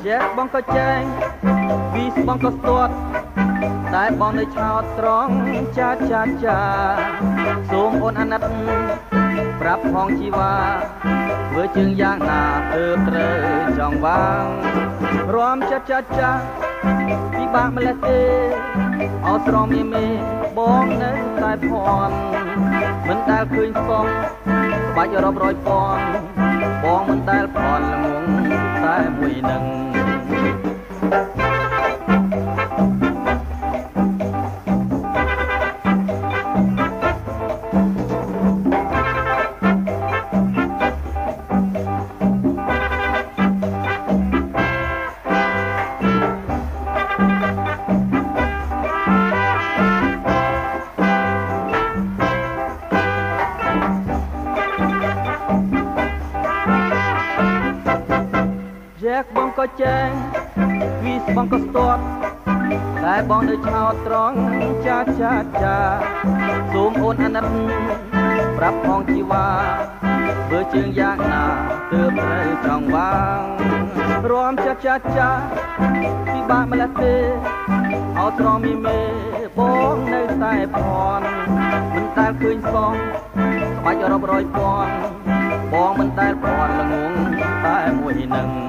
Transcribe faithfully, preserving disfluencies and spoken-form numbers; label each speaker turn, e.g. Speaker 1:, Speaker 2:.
Speaker 1: Jack បងក៏ចែងពីស្បងក៏ស្ទាត់តែបងនៅឆោតត្រង់ចាចាចាសូមអូនអាណិតប្រាប់ផងជីវ៉ាធ្វើជើងយ៉ាងណាទើបត្រូវចង់វាងរំចាចាចាពីបាក់ម្លេះទេអោស្រងមេមេបងនៅតែភ័ណ្ឌមិនដែលឃើញស្បងក្បាច់រាប់រយពាន់បងមិនដែលភ័ណ្ឌល្ងងតែមួយនឹងJack បងក៏ចែងពីស្បងក៏ស្ទាត់តែបងនៅឆោតត្រង់ចាចាចាសូមអូនអាណិតប្រាប់ផងជីវ៉ាធ្វើជើងយ៉ាងណាទើបត្រូវចង់វាងរំចាចាចាពីបាក់ម្លេះទេអោស្រងមីមេបងនៅតែភ័ណ្ឌមិនដែលឃើញស្បងក្បាច់រាប់រយពាន់បងមិនដែលភ័ណ្ឌល្ងងតែមួយនឹង